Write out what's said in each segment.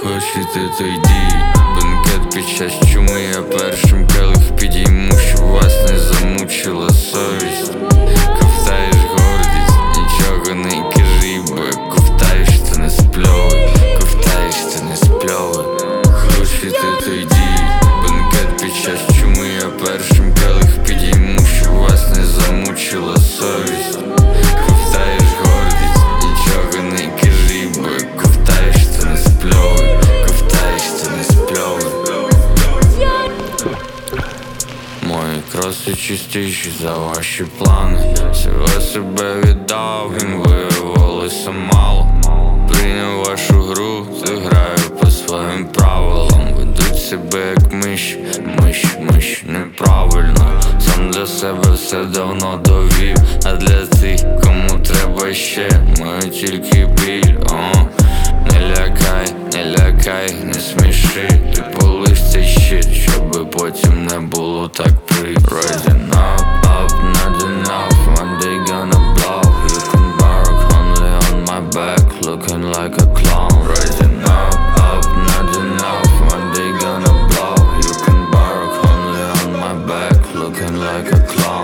Хочете, то йди. Бенкет під час чуми, я першим келих підійму, щоб вас не замучила совість. Ковтаєш гордість, нічого не кажи, бо як ковтаєш, то не спльовуй. Ковтаєш, то не спльовуй. Хочете, то йди. Бенкет під час чуми, я першим келих підійму, щоб вас не замучила совість. Ковтаєш гордість, нічого не кажи, бо як ковтаєш, то не спльовуй. Ковтаєш, то не спльовуй. Мої кроси чистіші за ваші плани. Всього себе віддав, їм виявилося мало. Прийняв вашу гру, зіграю по своїм правилам. Ведуть себе як миші, миші неправильно. Сам для себе все давно довів, а для тих, кому треба ще, маю тільки біль. Не лякай, не сміши. Ти полиш цей щит, щоби потім не було так прикро. Rising up, not enough. One day gonna blow. You can bark only on my back, looking like a clown. Rising up, not enough. One day gonna blow. You can bark only on my back, looking like a clown.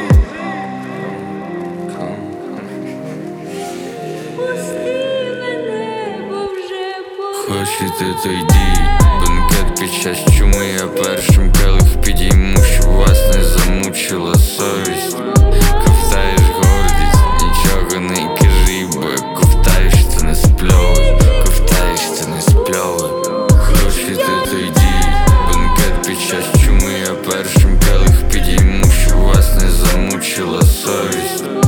Хочете, то йди. Бенкет під час чуми, я першим келих підійму, щоб вас не замучила совість. Ковтаєш гордість, нічого не кажи, бо як ковтаєш, то не спльовуй. Ковтаєш, то не спльовуй. Хочете, то йди. Бенкет під час чуми, я першим келих підійму, щоб вас не замучила совість.